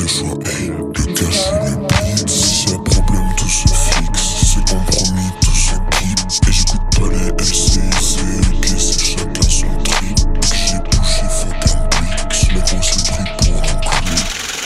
deux choix, hey, le cash ou le beat. Si y'a problème, tout se fixe. C'est compromis, tout se quitte. Et j'écoute pas les LC, c'est ok, c'est chacun son trip. J'ai bouché, faut qu'un pic. Je les grosses les prix pour un clip.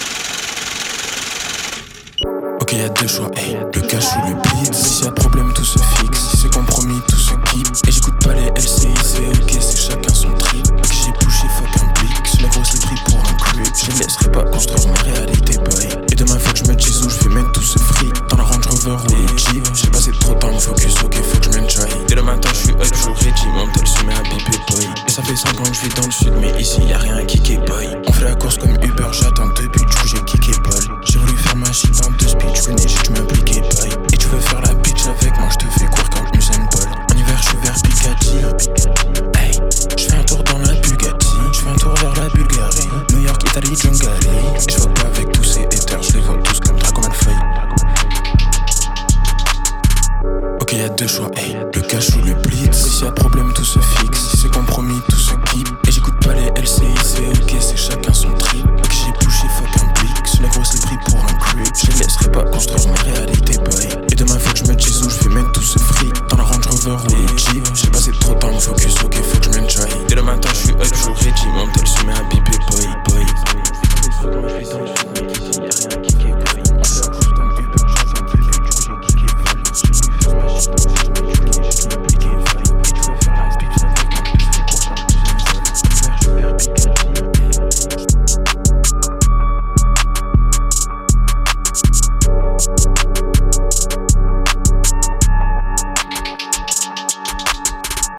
Ok, y'a deux choix, hey, le cash ou le beat. Si y'a problème, tout se fixe. C'est compromis, tout se quitte. Et j'écoute pas les LCI, c'est ok, c'est chacun son trip. J'ai bouché, fuck un blick. Je les grosses les prix pour un clip. Je les laisserai pas construire ma réalité, boy. Et demain, faut que je me dise où je vais mettre tout ce fric. Dans la Range Rover ou le Jeep. J'ai passé trop de temps de focus, ok, faut que je m'enjoy. Dès le matin, je suis up, je Reggie. Mon tel se met à biper, boy. Et ça fait 5 ans que je vis dans le sud, mais ici y'a rien à kicker, boy. On fait la course comme Uber, j'attends 2 buts, du coup j'ai kické, Paul. J'ai voulu faire ma shit en 2 speed, tu connais, j'ai dû m'impliquer, boy. Et tu veux faire la bitch avec moi, je te fais courir comme Usain Bolt. En hiver, je suis vers Piccadilly. Hey, je fais un tour dans la Bugatti. Je fais un tour vers la Bulgarie. New York, Italie, Djungali. Et je